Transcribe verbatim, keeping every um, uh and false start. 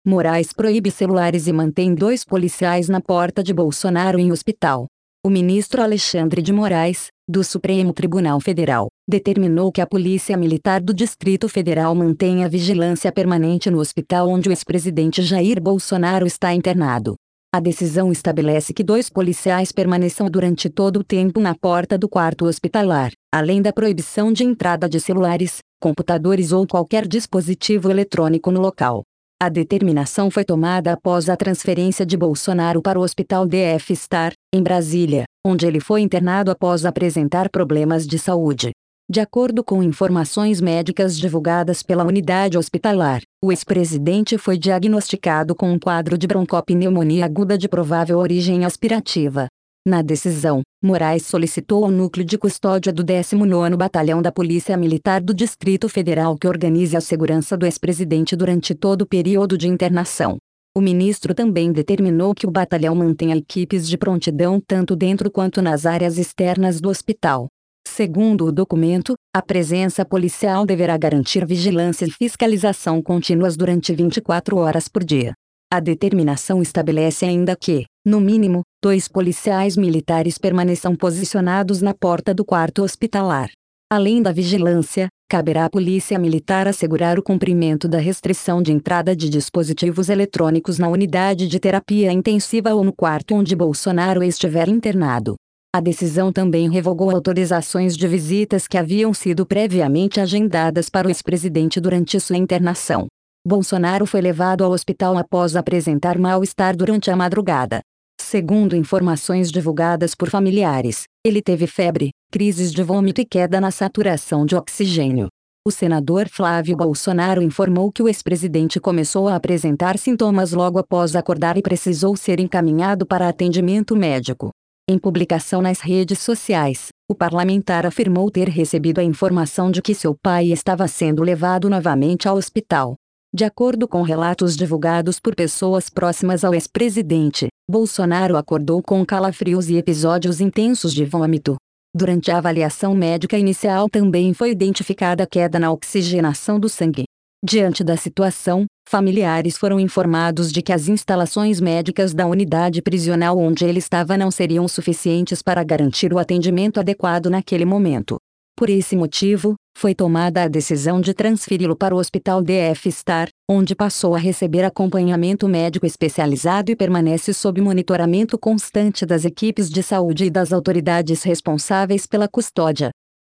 Moraes proíbe celulares e mantém dois policiais na porta de Bolsonaro em hospital. O ministro Alexandre de Moraes, do Supremo Tribunal Federal, determinou que a Polícia Militar do Distrito Federal mantenha vigilância permanente no hospital onde o ex-presidente Jair Bolsonaro está internado. A decisão estabelece que dois policiais permaneçam durante todo o tempo na porta do quarto hospitalar, além da proibição de entrada de celulares, computadores ou qualquer dispositivo eletrônico no local. A determinação foi tomada após a transferência de Bolsonaro para o Hospital D F Star, em Brasília, onde ele foi internado após apresentar problemas de saúde. De acordo com informações médicas divulgadas pela unidade hospitalar, o ex-presidente foi diagnosticado com um quadro de broncopneumonia aguda de provável origem aspirativa. Na decisão, Moraes solicitou ao Núcleo de Custódia do décimo nono Batalhão da Polícia Militar do Distrito Federal que organize a segurança do ex-presidente durante todo o período de internação. O ministro também determinou que o batalhão mantenha equipes de prontidão tanto dentro quanto nas áreas externas do hospital. Segundo o documento, a presença policial deverá garantir vigilância e fiscalização contínuas durante vinte e quatro horas por dia. A determinação estabelece ainda que, no mínimo, dois policiais militares permaneçam posicionados na porta do quarto hospitalar. Além da vigilância, caberá à Polícia Militar assegurar o cumprimento da restrição de entrada de dispositivos eletrônicos na unidade de terapia intensiva ou no quarto onde Bolsonaro estiver internado. A decisão também revogou autorizações de visitas que haviam sido previamente agendadas para o ex-presidente durante sua internação. Bolsonaro foi levado ao hospital após apresentar mal-estar durante a madrugada. Segundo informações divulgadas por familiares, ele teve febre, crises de vômito e queda na saturação de oxigênio. O senador Flávio Bolsonaro informou que o ex-presidente começou a apresentar sintomas logo após acordar e precisou ser encaminhado para atendimento médico. Em publicação nas redes sociais, o parlamentar afirmou ter recebido a informação de que seu pai estava sendo levado novamente ao hospital. De acordo com relatos divulgados por pessoas próximas ao ex-presidente, Bolsonaro acordou com calafrios e episódios intensos de vômito. Durante a avaliação médica inicial também foi identificada queda na oxigenação do sangue. Diante da situação, familiares foram informados de que as instalações médicas da unidade prisional onde ele estava não seriam suficientes para garantir o atendimento adequado naquele momento. Por esse motivo, foi tomada a decisão de transferi-lo para o Hospital D F Star, onde passou a receber acompanhamento médico especializado e permanece sob monitoramento constante das equipes de saúde e das autoridades responsáveis pela custódia.